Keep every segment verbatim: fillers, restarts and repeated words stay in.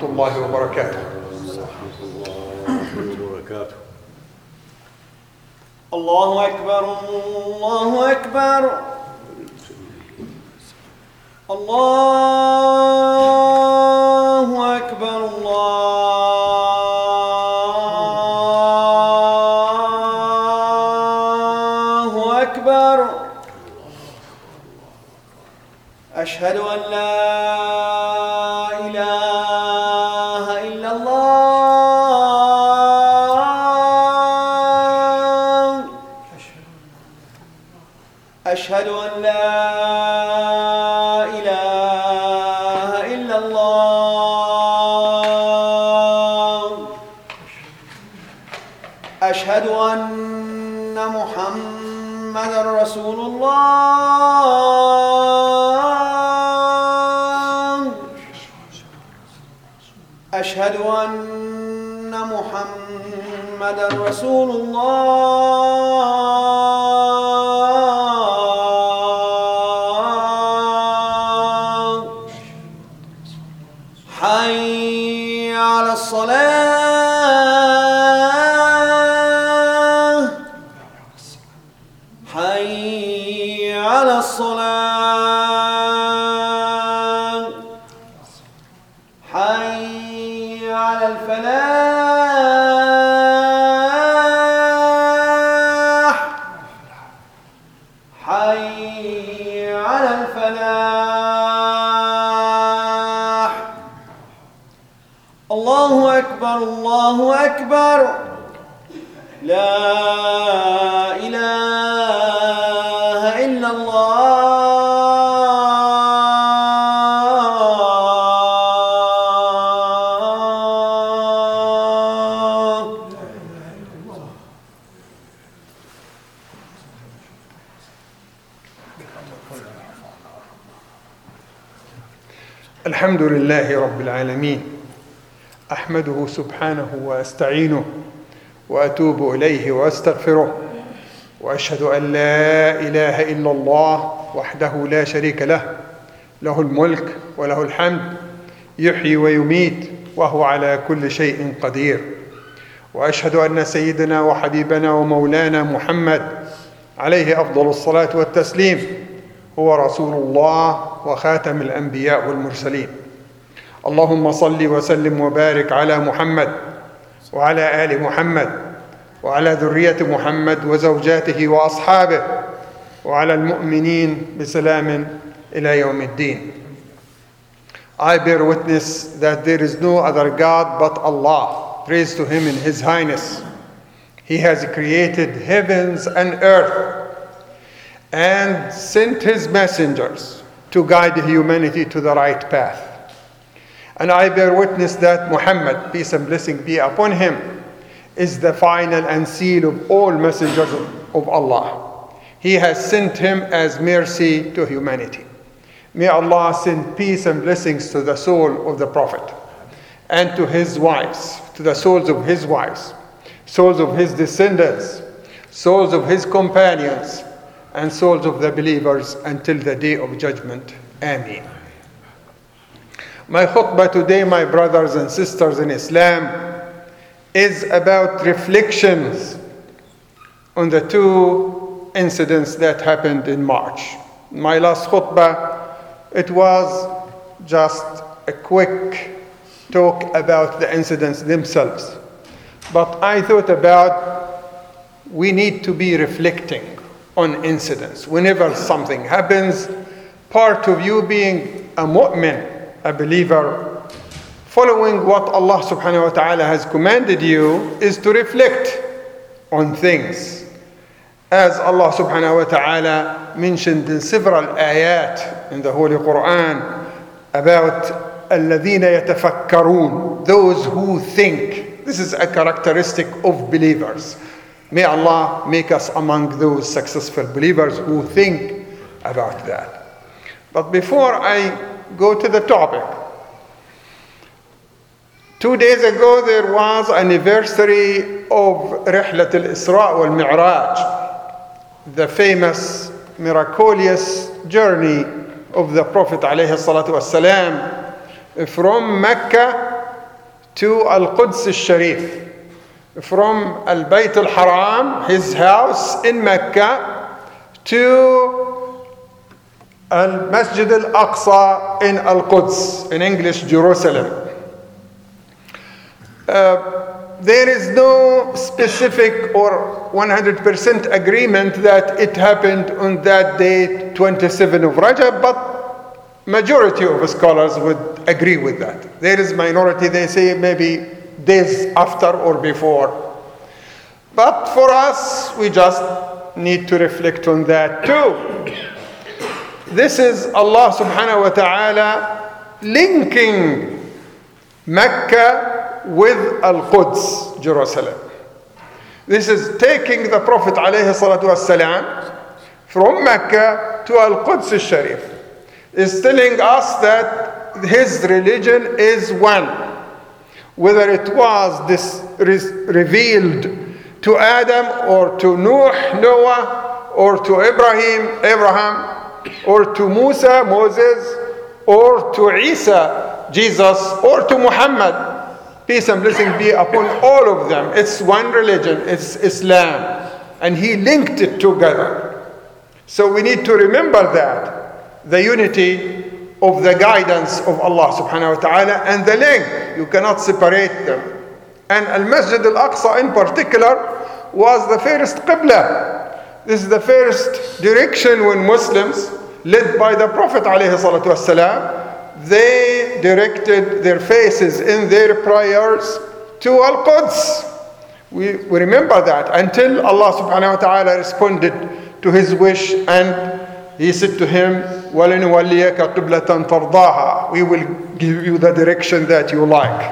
الله وبركاته. الله أكبر الله أكبر الله أكبر الله أكبر. أشهد أن لا إله إلا الله. أشهد أن لا إله إلا الله. أشهد أن محمدًا رسول الله. أشهد أن محمدًا رسول الله. حي على الصلاة. حي على الصلاة. حي على الفلاح. حي على الفلاح. الله أكبر الله أكبر. لا إله إلا الله. الحمد لله رب العالمين، أحمده سبحانه وأستعينه وأتوب إليه وأستغفره، وأشهد أن لا إله إلا الله وحده لا شريك له، له الملك وله الحمد، يحيي ويميت وهو على كل شيء قدير. وأشهد أن سيدنا وحبيبنا ومولانا محمد عليه أفضل الصلاة والتسليم هو رسول الله وخاتم الأنبياء والمرسلين. اللهم صل وسلم وبارك على محمد وعلى آل محمد وعلى ذرية محمد وزوجاته وأصحابه وعلى المؤمنين بسلام إلى يوم الدين. I bear witness that there is no other God but Allah. Praise to Him in His Highness. He has created heavens and earth and sent His messengers to guide humanity to the right path. And I bear witness that Muhammad, peace and blessing be upon him, is the final and seal of all messengers of Allah. He has sent him as mercy to humanity. May Allah send peace and blessings to the soul of the Prophet and to his wives, to the souls of his wives, souls of his descendants, souls of his companions, and souls of the believers until the day of judgment. Ameen. My khutbah today, my brothers and sisters in Islam, is about reflections on the two incidents that happened in March. My last khutbah, it was just a quick talk about the incidents themselves. But I thought about we need to be reflecting on incidents. Whenever something happens, part of you being a mu'min, a believer, following what Allah subhanahu wa ta'ala has commanded you, is to reflect on things. As Allah subhanahu wa ta'ala mentioned in several ayat in the Holy Quran about الَّذِينَ يَتَفَكَّرُونَ, those who think. This is a characteristic of believers. May Allah make us among those successful believers who think about that. But before I go to the topic, two days ago there was an anniversary of Rihlat al-Isra wal-Mi'raj, the famous miraculous journey of the Prophet alayhi salatu wassalam from Mecca to Al-Quds al-Sharif, from Al-Bayt al-Haram, his house in Mecca, to Al-Masjid al-Aqsa in Al-Quds, in English, Jerusalem. Uh, there is no specific or one hundred percent agreement that it happened on that day, twenty-seventh of Rajab, but majority of scholars would agree with that. There is minority, they say maybe days after or before. But for us, we just need to reflect on that too. This is Allah subhanahu wa ta'ala linking Mecca with Al-Quds, Jerusalem. This is taking the Prophet alayhi salatu wasalam from Mecca to Al-Quds al-Sharif. Is telling us that his religion is one. Whether it was this re- revealed to Adam or to Nuh, Noah, or to Ibrahim, Abraham, or to Musa, Moses, or to Isa, Jesus, or to Muhammad. Peace and blessing be upon all of them. It's one religion, it's Islam. And he linked it together. So we need to remember that. The unity of the guidance of Allah subhanahu wa ta'ala and the link. You cannot separate them. And Al-Masjid al-Aqsa in particular was the first Qibla. This is the first direction when Muslims, led by the Prophet alayhi salatu wasalam, they directed their faces in their prayers to Al-Quds. We, we remember that until Allah subhanahu wa ta'ala responded to his wish and he said to him, وَلَنُوَلِّيَكَ قِبْلَةً تَرْضَاهَا. We will give you the direction that you like.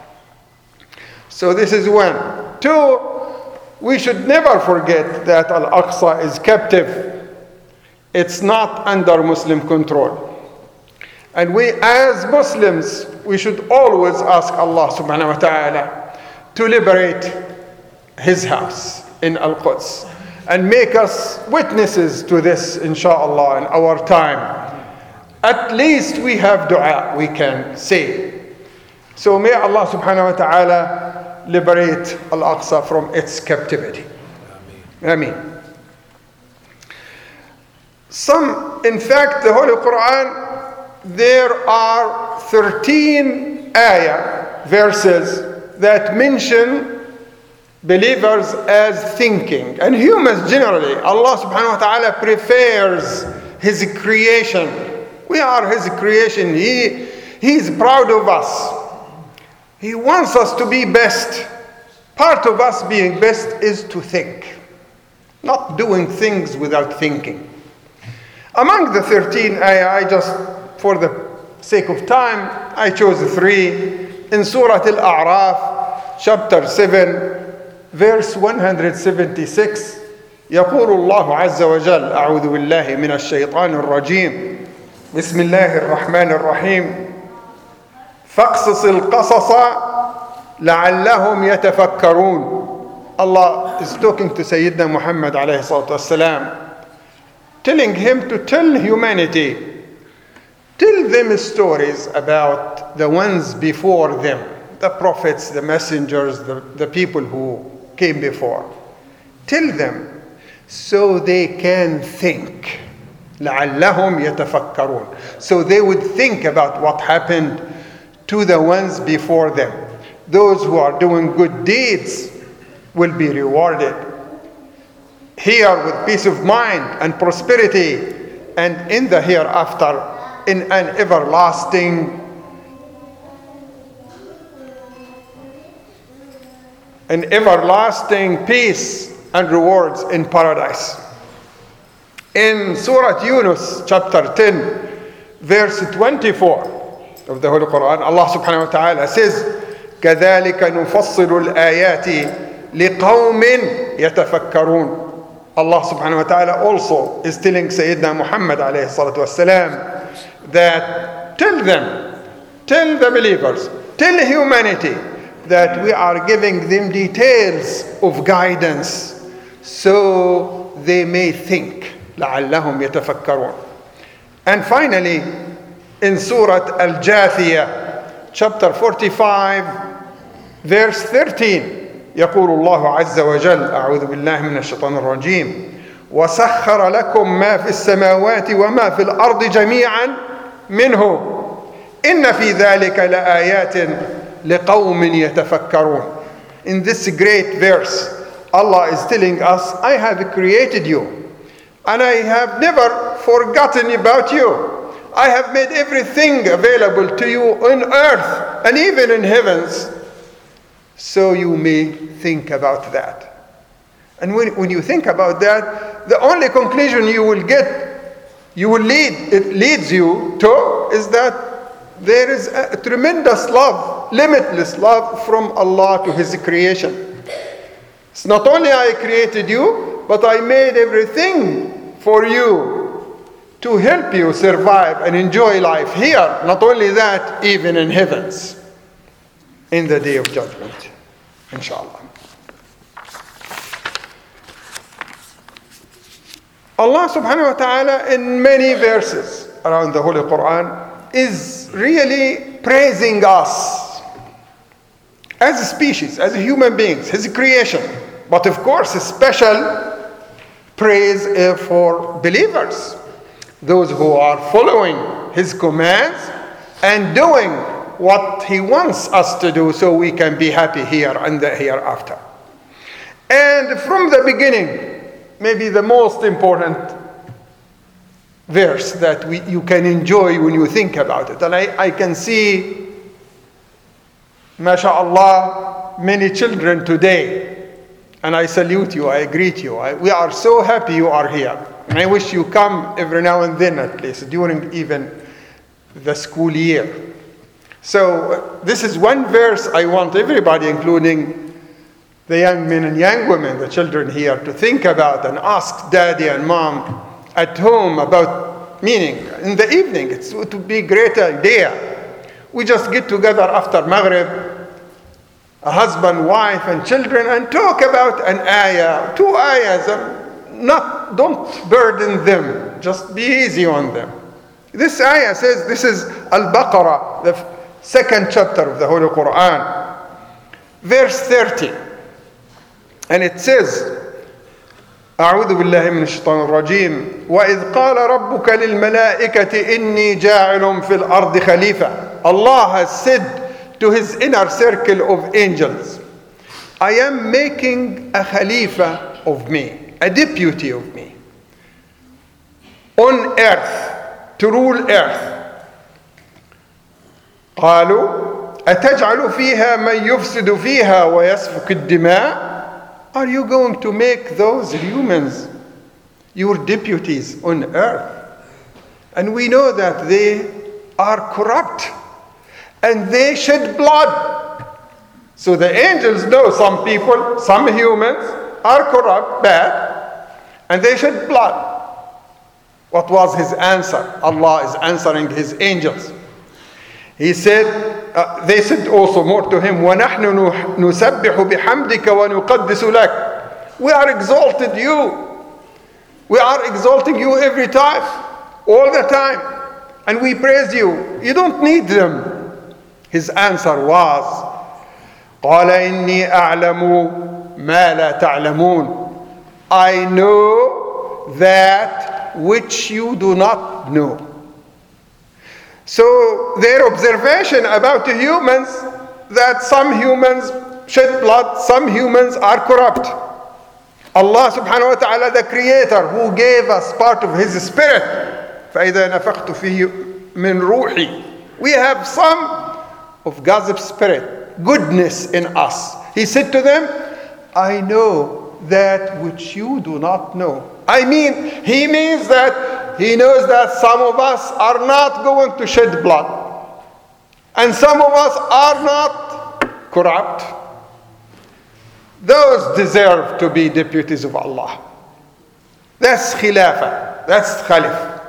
So this is one. Two, we should never forget that Al-Aqsa is captive. It's not under Muslim control. And we as Muslims, we should always ask Allah subhanahu wa ta'ala to liberate his house in Al-Quds and make us witnesses to this, inshallah, in our time. At least we have dua we can say. So may Allah subhanahu wa ta'ala liberate Al-Aqsa from its captivity. Ameen. Some, in fact, the Holy Quran, there are thirteen ayah verses that mention believers as thinking. And humans generally, Allah subhanahu wa ta'ala prefers his creation. We are his creation. He, he is proud of us. He wants us to be best. Part of us being best is to think, not doing things without thinking. Among the thirteen ayah, I just, for the sake of time, I chose three. In Surah Al-A'raf, chapter seven, verse one hundred seventy-six, يقول الله عز وجل أعوذ بالله من الشيطان الرجيم بسم الله الرحمن الرحيم فاقصص القصص لعلهم يتفكرون. Allah is talking to Sayyidina Muhammad alayhi salatu wasalam, telling him to tell humanity, tell them stories about the ones before them, the prophets, the messengers, the, the people who came before. Tell them so they can think. لَعَلَّهُمْ يَتَفَكَّرُونَ. So they would think about what happened to the ones before them. Those who are doing good deeds will be rewarded here with peace of mind and prosperity, and in the hereafter in an everlasting an everlasting peace and rewards in paradise. In Surah Yunus, chapter ten, verse twenty-four of the Holy Quran, Allah subhanahu wa ta'ala says, كَذَلِكَ نُفَصِّلُ الْآيَاتِ لِقَوْمٍ يَتَفَكَّرُونَ. Allah subhanahu wa ta'ala also is telling Sayyidina Muhammad alayhi salatu wasalam that tell them, tell the believers, tell humanity that we are giving them details of guidance so they may think. لَعَلَّهُمْ يَتَفَكَّرُونَ. And finally, in Surah Al-Jathiyah, chapter forty-five, Verse thirteen. يقول الله عز وجل أعوذ بالله من الشيطان الرجيم وسخر لكم ما في السماوات وما في الأرض جميعا منه إن في ذلك لآيات لقوم يتفكرون. In this great verse, Allah is telling us, I have created you and I have never forgotten about you. I have made everything available to you on earth and even in heavens, so you may think about that. And when, when you think about that, the only conclusion you will get, you will lead, it leads you to, is that there is a tremendous love, limitless love from Allah to His creation. It's not only I created you, but I made everything for you to help you survive and enjoy life here. Not only that, even in heavens, in the day of judgment, inshallah. Allah subhanahu wa ta'ala in many verses around the Holy Quran is really praising us as a species, as human beings, His creation. But of course, a special praise for believers, those who are following His commands and doing what He wants us to do so we can be happy here and the hereafter. And from the beginning, maybe the most important verse that we, you can enjoy when you think about it. And I, I can see, mashallah, many children today. And I salute you, I greet you. I, we are so happy you are here. And I wish you come every now and then at least, during even the school year. So uh, this is one verse I want everybody, including the young men and young women, the children here, to think about and ask daddy and mom at home about meaning. In the evening, it's, it would be a great idea. We just get together after Maghrib, a husband, wife, and children, and talk about an ayah, two ayahs, and not, don't burden them. Just be easy on them. This ayah says, this is Al-Baqarah, the second chapter of the Holy Quran, verse thirty. And it says, أعوذ بالله من الشيطان الرجيم وإذ قال ربك للملائكة إني جاعل في الأرض خليفة. Allah has said to His inner circle of angels, I am making a khalifa of me, a deputy of me, on earth, to rule earth. قالوا أتجعل فيها من يفسد فيها ويسفك الدماء. Are you going to make those humans your deputies on earth? And we know that they are corrupt and they shed blood. So the angels know some people, some humans are corrupt, bad, and they shed blood. What was His answer? Allah is answering His angels. He said, uh, they said also more to Him, وَنَحْنُ نُسَبِّحُ بِحَمْدِكَ وَنُقَدِّسُ لَكَ. We are exalted you. We are exalting you every time, all the time. And we praise you. You don't need them. His answer was, قَالَ إِنِّي أَعْلَمُ مَا لَا تَعْلَمُونَ. I know that which you do not know. So their observation about the humans, that some humans shed blood, some humans are corrupt. Allah subhanahu wa ta'ala, the creator who gave us part of His spirit, فَإِذَا نَفَخْتُ فِيهِ مِنْ رُوحِي. We have some of God's spirit, goodness in us. He said to them, I know that which you do not know. I mean, He means that He knows that some of us are not going to shed blood. And some of us are not corrupt. Those deserve to be deputies of Allah. That's khilafah. That's khalif.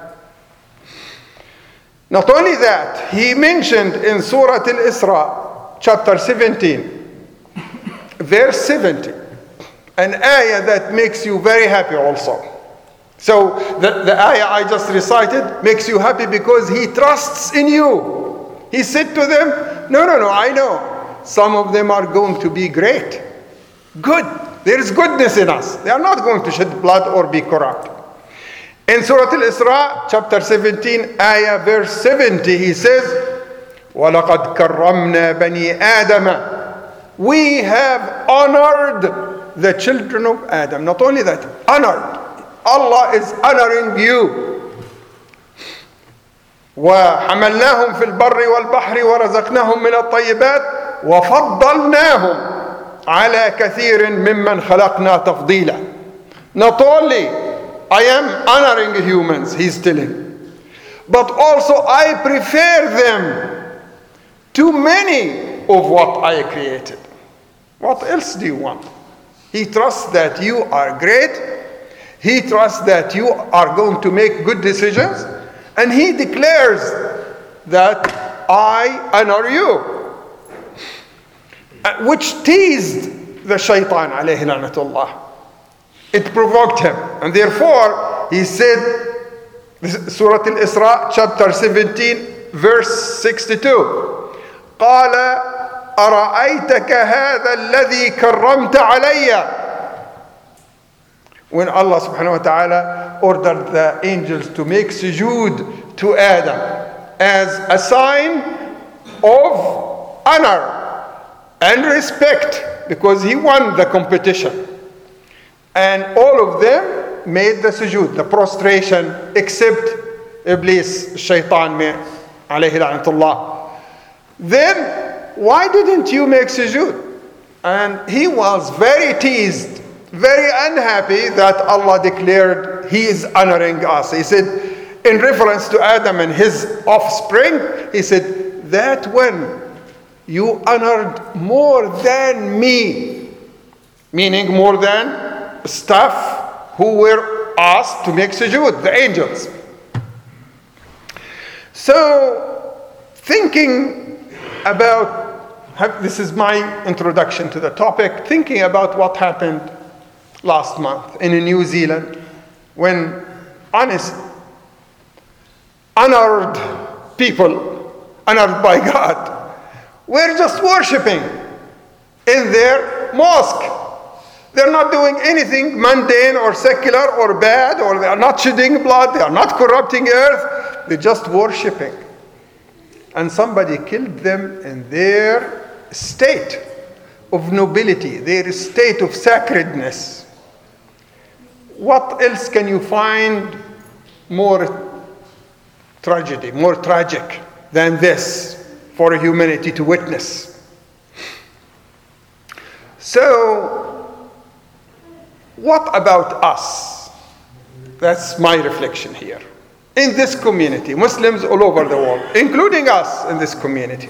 Not only that, He mentioned in Surah Al-Isra, chapter seventeen, verse seventy, an ayah that makes you very happy also. So the, the ayah I just recited makes you happy because He trusts in you. He said to them, no, no, no, I know. some of them are going to be great. Good. There is goodness in us. They are not going to shed blood or be corrupt. In Surah Al-Isra, chapter seventeen, ayah verse seventy, he says, وَلَقَدْ كَرَّمْنَا بَنِي آدَمَ. We have honored the children of Adam. Not only that, honored. Allah is honoring you. وحملناهم في البر والبحر ورزقناهم من الطيبات وفضلناهم على كثير ممن خلقنا تفضيلا. Not only I am honoring humans, he's telling, but also I prefer them to many of what I created. What else do you want? He trusts that you are great. He trusts that you are going to make good decisions. And he declares that I honor you. Which teased the shaitan, alayhi lanatullah. It provoked him. And therefore, he said, Surah Al-Isra, chapter seventeen, verse sixty-two. قال أرأيتك هذا الذي كرمت علي. When Allah subhanahu wa ta'ala ordered the angels to make sujood to Adam as a sign of honor and respect, because he won the competition. And all of them made the sujood, the prostration, except Iblis, Shaitan, alayhi la'natullah. Then, why didn't you make sujood? And he was very teased, very unhappy that Allah declared He is honoring us. He said, in reference to Adam and his offspring, He said, that when you honored more than me, meaning more than staff who were asked to make sujood, the angels. So, thinking about, this is my introduction to the topic, thinking about what happened last month in New Zealand, when honest, honored people, honored by God, were just worshipping in their mosque. They're not doing anything mundane or secular or bad, or they are not shedding blood, they are not corrupting earth, they're just worshipping. And somebody killed them in their state of nobility, their state of sacredness. What else can you find more tragedy, more tragic than this for humanity to witness? So, what about us? That's my reflection here. In this community, Muslims all over the world, including us in this community.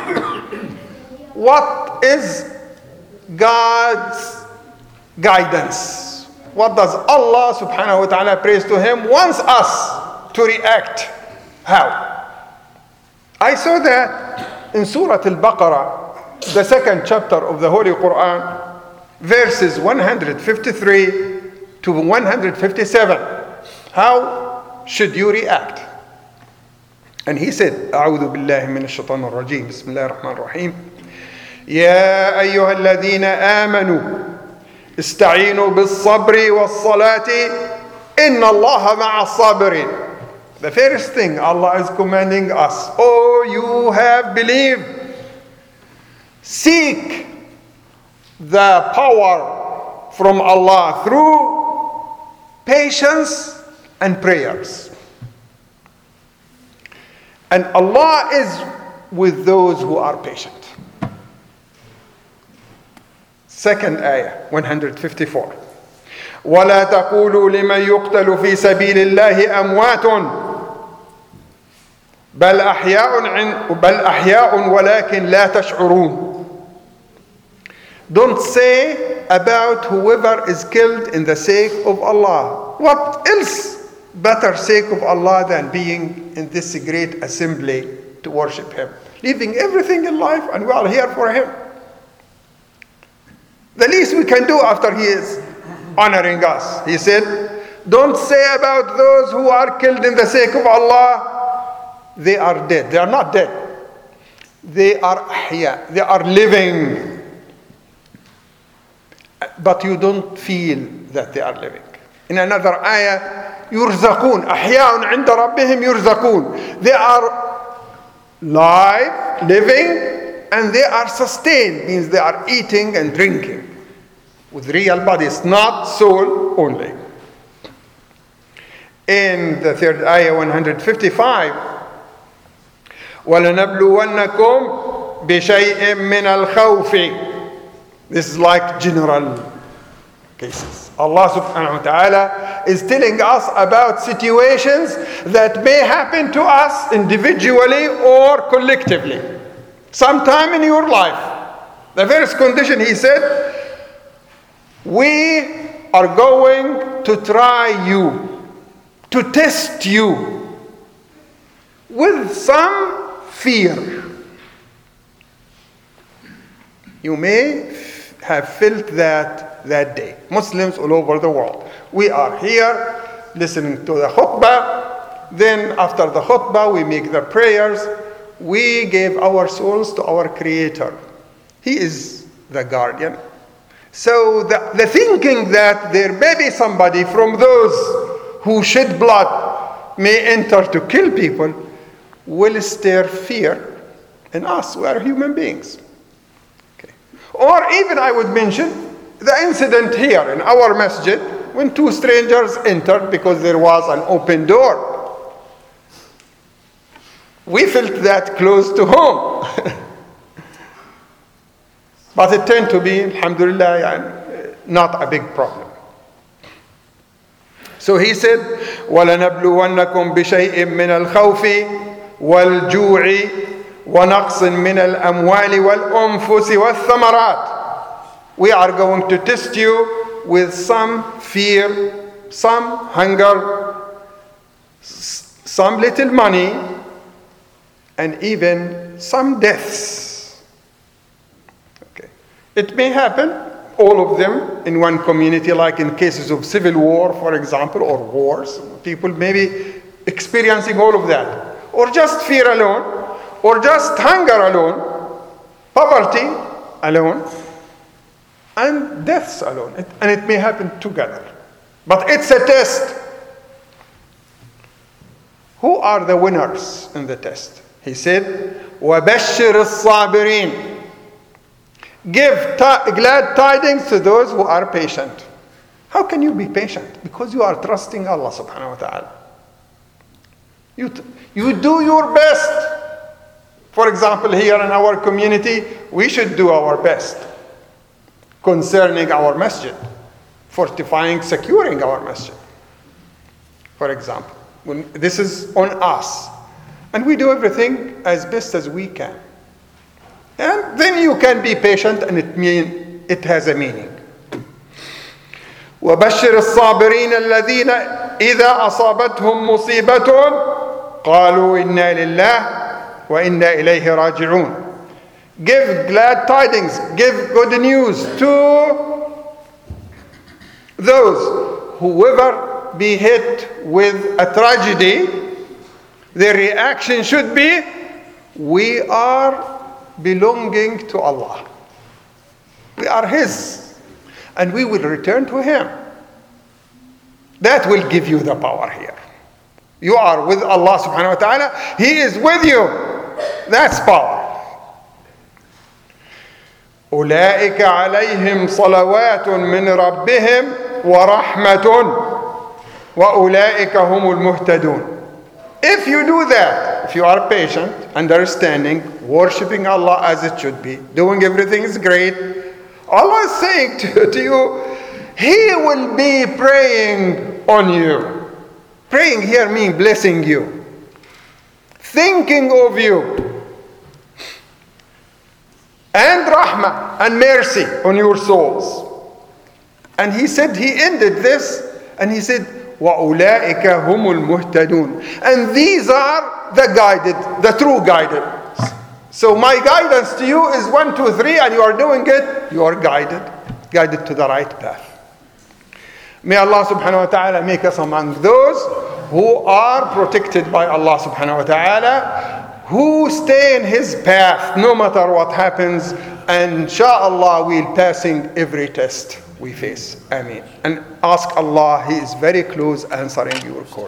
What is God's guidance? What does Allah subhanahu wa ta'ala, praise to Him, wants us to react? How? I saw that in Surah Al-Baqarah, the second chapter of the Holy Quran, verses one fifty-three to one fifty-seven. How should you react? And he said, أعوذ بالله من الشيطان الرجيم بسم الله الرحمن الرحيم يا أيها الذين آمنوا استعينوا بالصبر والصلاة إن الله مع الصابرين. The first thing Allah is commanding us, oh, you have believed, seek the power from Allah through patience and prayers. And Allah is with those who are patient. Second ayah, one fifty-four. ولا تقولوا لمن يقتل في سبيل الله أموات بل أحياء بل أحياء ولكن لا تشعرون. Don't say about whoever is killed in the sake of Allah. What else better sake of Allah than being in this great assembly to worship Him, leaving everything in life, and we are here for Him. The least we can do after He is honoring us. He said, don't say about those who are killed in the sake of Allah, they are dead. They are not dead. They are ahya, they are living. But you don't feel that they are living. In another ayah, يرزقون أحياء عند ربهم يرزقون. They are live, living, and they are sustained, means they are eating and drinking with real bodies, not soul only. In the third ayah, one fifty-five, وَلَنَبْلُوَنَّكُمْ بِشَيْءٍ مِّنَ الْخَوْفِ. This is like general cases. Allah subhanahu wa ta'ala is telling us about situations that may happen to us individually or collectively. Sometime in your life. The first condition, he said, we are going to try you, to test you with some fear. You may have felt that that day. Muslims all over the world. We are here listening to the khutbah. Then after the khutbah, we make the prayers. We gave our souls to our Creator. He is the guardian. So the, the thinking that there may be somebody from those who shed blood may enter to kill people will stir fear in us. We are human beings. Okay. Or even I would mention the incident here in our masjid when two strangers entered because there was an open door. We felt that close to home. But it turned to be, alhamdulillah, not a big problem. So he said, وَلَنَبْلُوَنَّكُمْ بِشَيْءٍ مِّنَ الْخَوْفِ وَالْجُوعِ وَنَقْصٍ مِّنَ الْأَمْوَالِ وَالْأَنفُسِ وَالثَّمَرَاتِ. We are going to test you with some fear, some hunger, some little money, and even some deaths. Okay. It may happen, all of them, in one community, like in cases of civil war, for example, or wars. People may be experiencing all of that. Or just fear alone, or just hunger alone, poverty alone, and deaths alone. It, and it may happen together. But it's a test. Who are the winners in the test? He said, وَبَشِّرِ الصَّابِرِينَ. Give t- glad tidings to those who are patient. How can you be patient? Because you are trusting Allah subhanahu wa ta'ala. You, t- you do your best. For example, here in our community, we should do our best concerning our masjid, fortifying, securing our masjid. For example, when this is on us. And we do everything as best as we can. And then you can be patient, and it mean it has a meaning. وَبَشِّرِ الصَّابِرِينَ الَّذِينَ إِذَا أَصَابَتْهُمْ مُصِيبَةٌ قَالُوا إِنَّا لِلَّهِ وَإِنَّا إِلَيْهِ رَاجِعُونَ. Give glad tidings, give good news to those whoever be hit with a tragedy. Their reaction should be, we are belonging to Allah. We are His. And we will return to Him. That will give you the power here. You are with Allah subhanahu wa ta'ala. He is with you. That's power. أولئك عليهم صلوات من ربهم ورحمة وأولئك هم المهتدون. If you do that, if you are patient, understanding, worshipping Allah as it should be, doing everything is great, Allah is saying to, to you, He will be praying on you. Praying here means blessing you, thinking of you, and rahmah and mercy on your souls. And He said, He ended this, and He said, وَأُولَٰئِكَ هُمُ الْمُهْتَدُونَ. And these are the guided, the true guided. So my guidance to you is one, two, three, and you are doing it, you are guided, guided to the right path. May Allah subhanahu wa ta'ala make us among those who are protected by Allah subhanahu wa ta'ala, who stay in his path no matter what happens, and inshallah we'll passing every test we face. Ameen. And ask Allah, He is very close answering your call.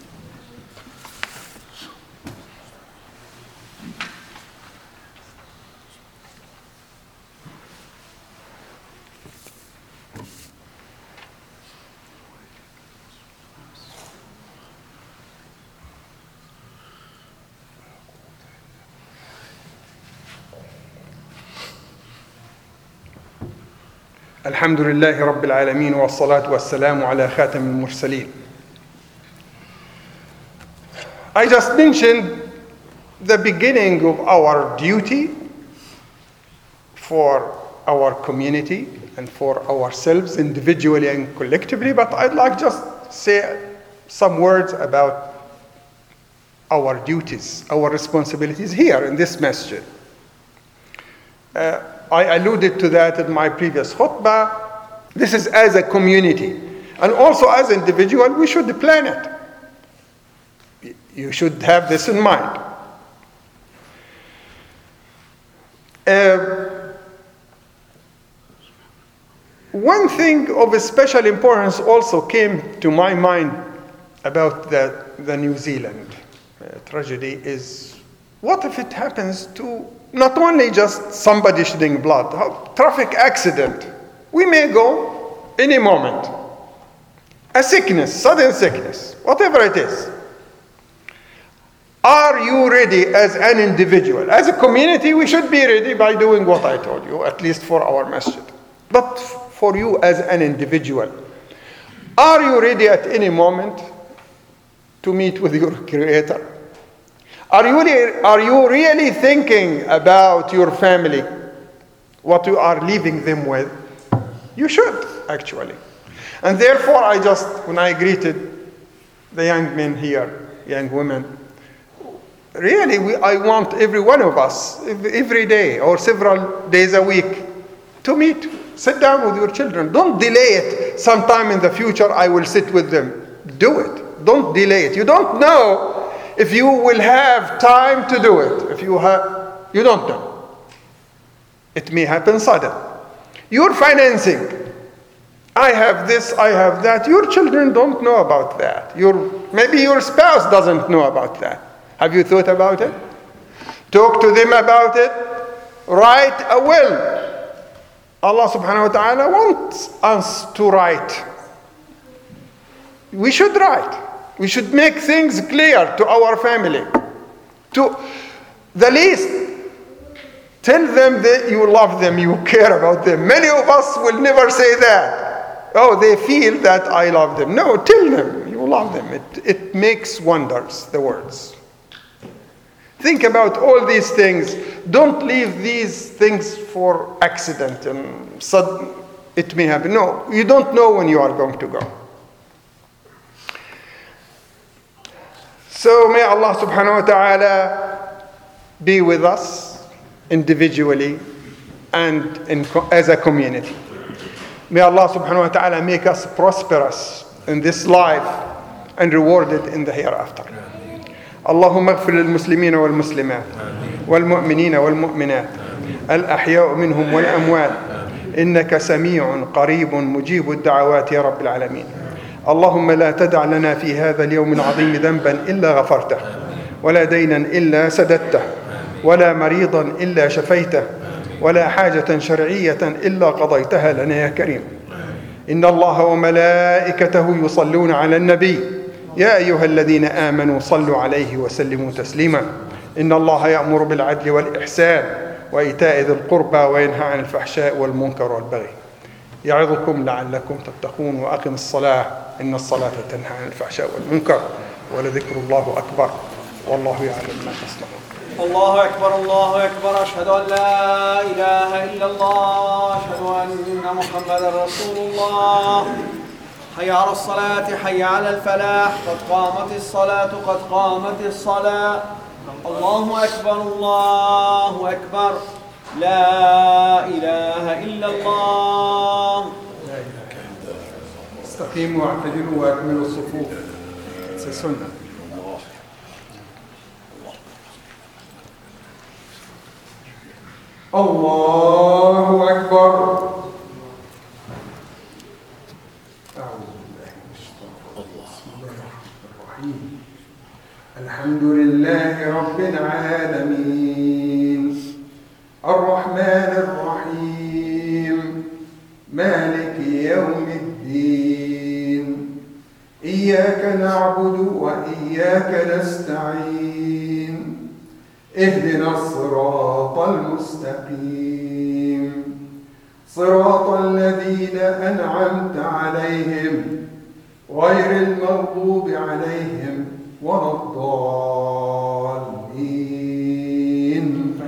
الحمد لله رب العالمين والصلاة والسلام على خاتم المرسلين. I just mentioned the beginning of our duty for our community and for ourselves individually and collectively, but I'd like just say some words about our duties, our responsibilities here in this masjid. Uh, I alluded to that in my previous khutbah. This is as a community. And also as an individual, we should plan it. You should have this in mind. Uh, one thing of special importance also came to my mind about the, the New Zealand uh, tragedy is, what if it happens to not only just somebody shedding blood, a traffic accident. We may go any moment. A sickness, sudden sickness, whatever it is. Are you ready as an individual? As a community, we should be ready by doing what I told you, at least for our masjid. But for you as an individual, are you ready at any moment to meet with your Creator? Are you, really, are you really thinking about your family, what you are leaving them with? You should, actually. And therefore, I just, when I greeted the young men here, young women, really, we, I want every one of us, every day or several days a week, to meet, sit down with your children. Don't delay it. Sometime in the future, I will sit with them. Do it. Don't delay it. You don't know if you will have time to do it. If you have, you don't know. It may happen sudden. You're financing. I have this, I have that. Your children don't know about that. Your, maybe your spouse doesn't know about that. Have you thought about it? Talk to them about it. Write a will. Allah subhanahu wa ta'ala wants us to write. We should write. We should make things clear to our family. To the least, tell them that you love them, you care about them. Many of us will never say that. Oh, they feel that I love them. No, tell them you love them. It, it makes wonders, the words. Think about all these things. Don't leave these things for accident and sudden it may happen. No, you don't know when you are going to go. So may Allah subhanahu wa ta'ala be with us individually and in, as a community. May Allah subhanahu wa ta'ala make us prosperous in this life and rewarded in the hereafter. اللهم اغفر للمسلمين والمسلمات والمؤمنين والمؤمنات الأحياء منهم والأموات إنك سميع قريب مجيب الدعوات يا رب العالمين. اللهم لا تدع لنا في هذا اليوم العظيم ذنبا إلا غفرته ولا دينا إلا سددته ولا مريضا إلا شفيته ولا حاجة شرعية إلا قضيتها لنا يا كريم. إن الله وملائكته يصلون على النبي يا أيها الذين آمنوا صلوا عليه وسلموا تسليما. إن الله يأمر بالعدل والإحسان وإيتاء ذي القربى وينهى عن الفحشاء والمنكر والبغي يعظكم لعلكم تتقون وأقم الصلاة إن الصلاة تنهى عن الفحشاء والمنكر ولذكر الله أكبر والله يعلم ما تصنعون. الله أكبر الله أكبر أشهد أن لا إله إلا الله أشهد أن محمدا رسول الله. حي على الصلاة حي على الفلاح قد قامت الصلاة قد قامت الصلاة. الله أكبر الله أكبر لا إله إلا الله. استقيموا واعتدلوا واكملوا الصفوف. سنة. الله أكبر. أعوذ بالله من الشيطان الرجيم. الحمد لله رب العالمين الرحمن الرحيم مالك يوم الدين إياك نعبد وإياك نستعين اهدنا الصراط المستقيم صراط الذين أنعمت عليهم غير المغضوب عليهم ولا الضالين.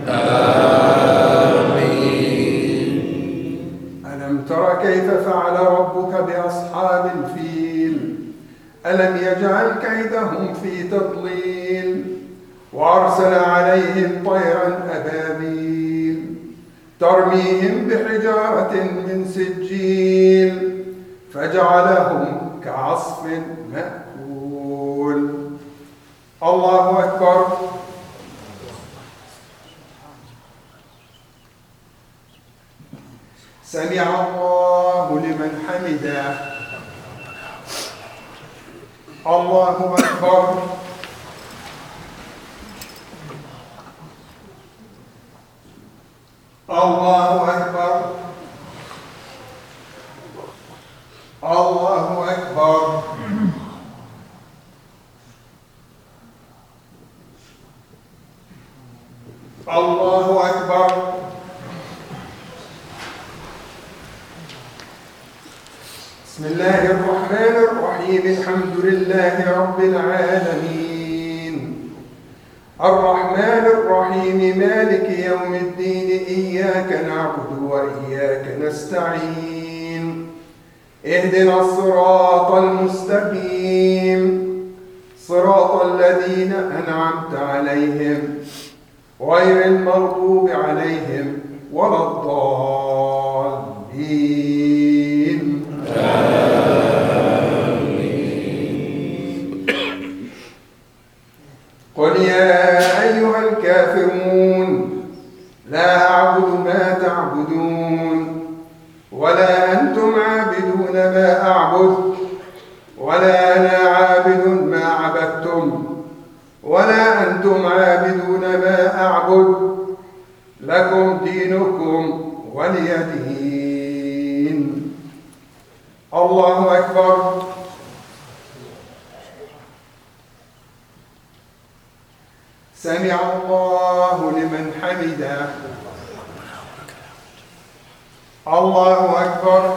آمين. ألم تر كيف فعل ربك بأصحاب الفيل ألم يجعل كيدهم في تضليل وأرسل عليهم طيرا أبابيل ترميهم بحجارة من سجيل فجعلهم كعصف مأكول. الله أكبر. سمع الله لمن حمده. الله أكبر. الله أكبر. الله أكبر. الله أكبر. بسم الله الرحمن الرحيم الحمد لله رب العالمين الرحمن الرحيم مالك يوم الدين إياك نعبد وإياك نستعين اهدنا الصراط المستقيم صراط الذين أنعمت عليهم غير المغضوب عليهم ولا الضالين. آمين. قل يا أيها الكافرون لا أعبد ما تعبدون ولا أنتم عابدون ما أعبد ولا أنا عابد ما عبدتم ولا أنتم عابدون ما أعبد لكم دينكم ولي دين. الله أكبر. سمع الله لمن حمده. الله أكبر.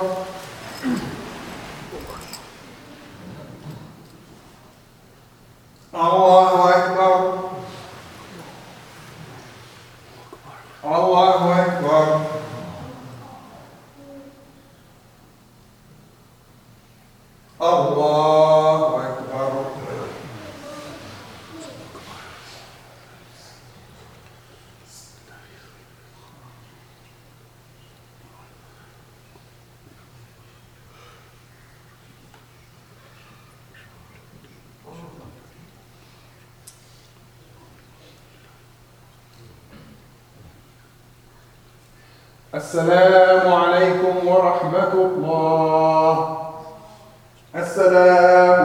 الله أكبر. الله أكبر. الله أكبر. السلام عليكم ورحمة الله. السلام